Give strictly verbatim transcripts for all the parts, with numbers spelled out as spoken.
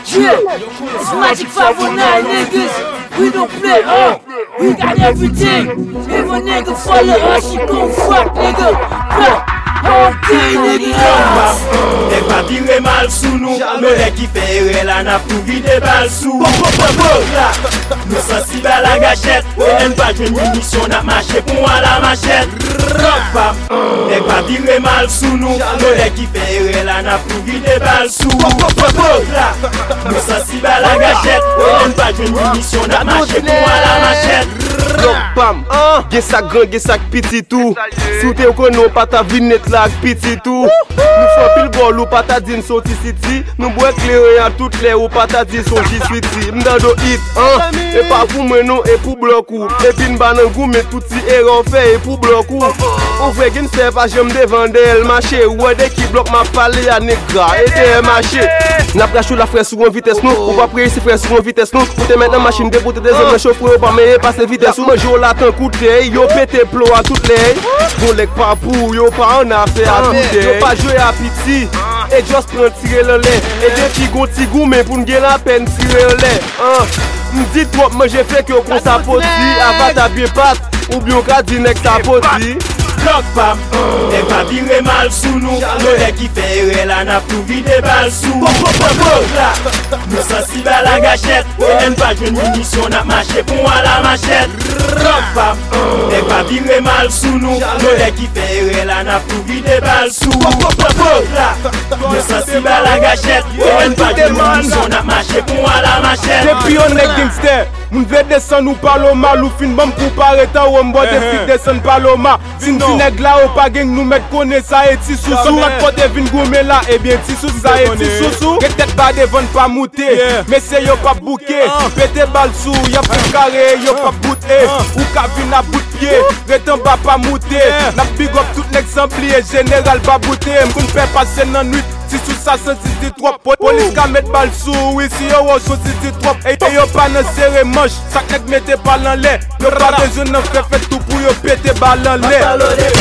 Yeah, it's Magic five oh nine, niggas. We don't play, huh? We got everything. If a nigga follow us, you gon' fuck, nigga. Bah. Okay, nigga. Nèg pa vire mal sous nous. Le nèg qui fait erreur là n'a plus vide balle sous. Nous sensibles à la gâchette. On pas de munition n'a marché pour à la machette. Nèg pa vire mal sous nous. Le nèg qui fait erreur là n'a plus vide balle sous. Nous sensibles à la gâchette. On pas de munition n'a marché pour à la machette. Look pam, gen sak grand, gen sak petit tout. Sou te kono pa ta vinet la ak petit tout. Nou fò pil bol ou pa ta din son ti city. Nou boue klere an tout le ou pa ta din son jiswiti. Mdan do hit, hein? E pa pou mwen nou e pou blok ou. E pin banan gou me tout si eran fe e pou blok ou. Ou vre gen se pa jem devande el mache. Ou de ki blok ma pale ya negra e te e mache. Nap rachou la fre sou an vites nou. Ou pa preye si fre sou an vites nou. Ou te met nan machine deboute de zon chauffeur ou pa meye passe vites. Ou man jo la tan koute, yo pete plo a tout le. Bon lek pa pou, yo pa an afe a tout le. Yo pa jwe a piti, e just pren tire le le. E de ki gon ti gou men pou nge la pen tire le le. M'di trop manje fek yo kon sa poti. Avat a bien pat, ou bien ka di nek sa poti. Bloc pam, nèg pa vire mal sous nous. Le nèg qui fait erreur là n'a plus vide balle sous. Nous sensibles à la gâchette. On pas de munition n'a marché pour à la machette. Bloc pam, nèg pa vire mal sous nous. Le nèg qui fait erreur là n'a plus vide balle sous. Nous sensibles à la gâchette. On pas de munition n'a marché pour à la machette. Depuis on est gangster, m've descend ou paloma. Ou fin bam pou pareta ou m'bo de fit descend paloma. Si nèg la ou pa gang nous met connaît ça et ti sous sous notre côté vin gourmet là et bien ti sous ça et ti sous sous que tête pas devant pas monter mais c'est yo pas bouquet pété balle sous y'a plus carré yo pas bouté ou ka vin à bout de pied retan pas pas monter n'a big up tout l'exemplier général pas bouté m'kon fait passer dans nuit si sous ça c'est trop police ka met balle sous oui si yo so c'est trop et yo pas dans serré manche ça nèg mette pas dans l'air yo pas besoin d'en faire fait tout pour yo péter balle dans l'air.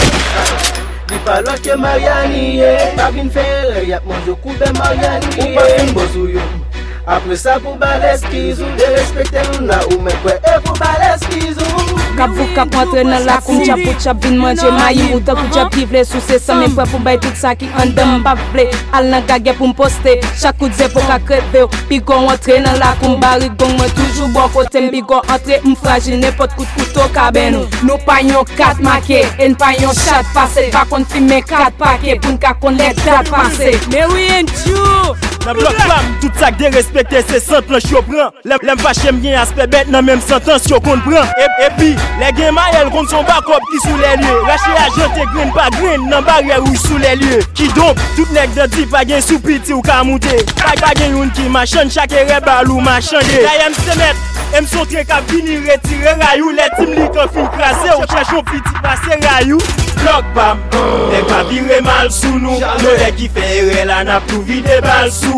Li pa lòs ke Mariani, pa vin fere, yap manjou koube Mariani. Ou pa fin bozou yo, apre sa pou baleskizou. De respekte ou na ou men kwe e pou baleskizou. Kap vou kap rentre nan la koum chap pou chap vin manje mayi ou ta kou chap vivle sou se sa men pou bay tout sa ki an dem pa vle. Al nan gage pou m'poste, chaque coup de zè pou ka kreve ou. Pi gon rentre nan la koum bari gong mwen toujou bon kote m'bi gon entre m'fragile n'importe coup de couteau ka ben nou. Nou pa yon kat make, en pa yon chat passe. Pa kon filme kat pake pou n'ka kon let dat passe. Mais oui en tchou. Dans bloc femme, tout ça que respecter c'est sentence yo prend. L'aime pas j'aime bien aspect bête dans même sentence yo qu'on prend. Et, et puis les gains maël contre son backup qui sous les lieux. Raché agent et green pas green dans barrière rouge sous les lieux. Qui donc tout nèg de dit pas gain sous piti ou ka monter. Pas pas gain une qui machin chaque rebal ou machin. D'ailleurs se mettre M son train ka vini retirer rayou les tim li kon fin craser ou cherche un petit passer rayou. Bloc bam, nèg pa vire mal sous nous. Le nèg qui fait erreur là n'a plus vide balle sous.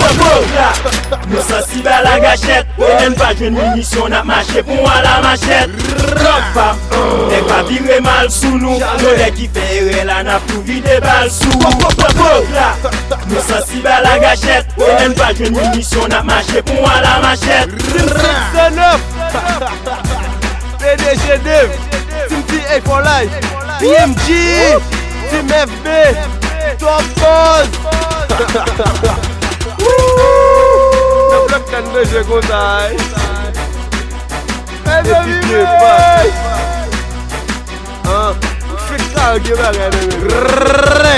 Nous sensibles à la gâchette. On pas de munition n'a marché pour à la machette. Bloc bam, nèg pa vire mal sous nous. Le nèg qui fait erreur là n'a plus vide balle sous. Nous sensibles à la gâchette. On pas de munition n'a marché pour à la machette. C'est neuf P D G Dev Team T A for life P M G Team F B Top Boss Le bloc can de jeu comme ça Et puis bien pas Hein Fait ça, ok, bah, regardez